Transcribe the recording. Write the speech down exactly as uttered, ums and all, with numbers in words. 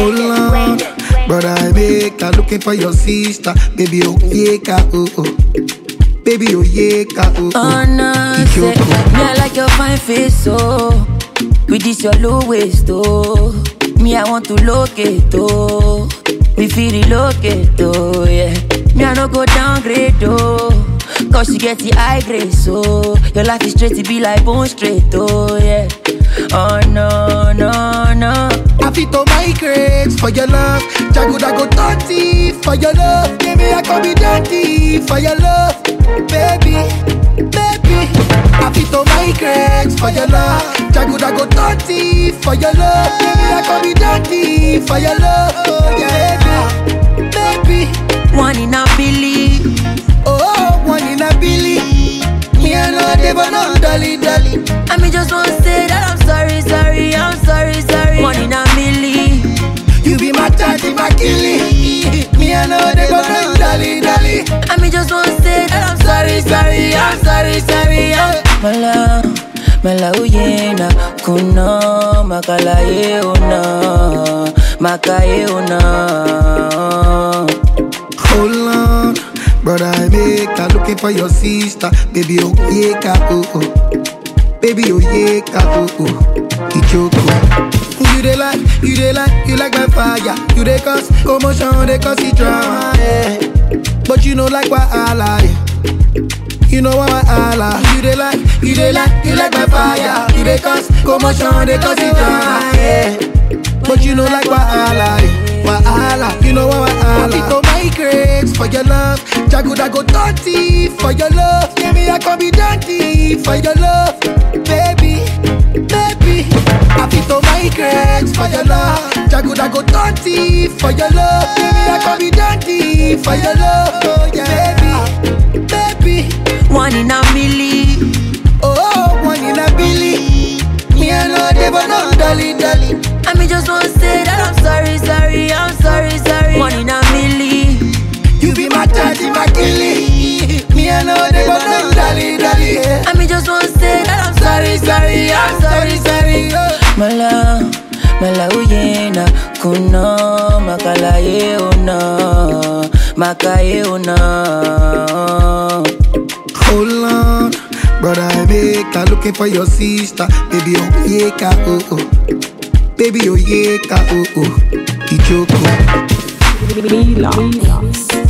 Hold on, brother, I make her looking for your sister. Baby, oh, yeah, ka, oh, oh. Baby, oh, yeah, ka, oh, oh. Oh, no, say, me, I like your fine face, oh. With this your low waist, oh. Me, I want to locate, oh. We feel relocate, oh, yeah. Me, I no go downgrade, oh. Cause you get the high grade, so your life is straight to be like bone straight, oh, yeah. Oh, no, no, no. I fit to migrate for your love. Jaguda go thirty for your love. Baby, I can be dirty for your love. Baby, baby. I fit to migrate for your love. Jaguda go thirty for your love. Baby, I can be dirty for your love. Oh, yeah, baby, baby. One in a billion. Oh, one in a billion. Me and no devil, no dolly, dolly. I mean, just want to say that I'm sorry, sorry, I'm sorry, sorry. One in a million. You be my daddy, my killie. Me and no devil, no dolly, dolly. I mean, just want to say that I'm sorry, sorry, I'm sorry, sorry. I'm Mala, mala uyena, kuno, makala ye una, makaye una. Hold on, brother, I make her looking for your sister. Baby, oh, yeah, ka, oh, oh. Baby, oh, yeah, ka, oh, oh. Ichoko. You dey like, you dey like, you like my fire. You dey cause commotion, they cause it drama, yeah. But you know like what I like. You know what I like. You dey like, you dey like, you like my fire. You dey cause commotion, they cause it drama, yeah. But you know like what I like. What I like. You know what I like. I fit to migrate for your love. Jaguda go dirty for your love. Yeah, me I can be dirty for your love. Baby, baby. I fit to migrate for your love. Jaguda go dirty for your love. Yeah, me I can be dirty for your love. Oh, yeah, baby, baby. One in a million. Oh, one in a billion. Me and no devil, no dolly, dolly. I mean, just want to say that I'm sorry, sorry, I'm sorry, sorry. One in a million. You be my daddy, my killie. Me and no devil, no dolly, dolly. I mean, just want to say that I'm sorry, sorry, I'm sorry, sorry. Mala, mala uyena, kuno, makala ye una, makaye una. Hold on, brother, I make her looking for your sister. Baby, oh, yeah, ka, oh, oh. Baby, oh, yeah, ka, oh, oh. Ichoko. Milan.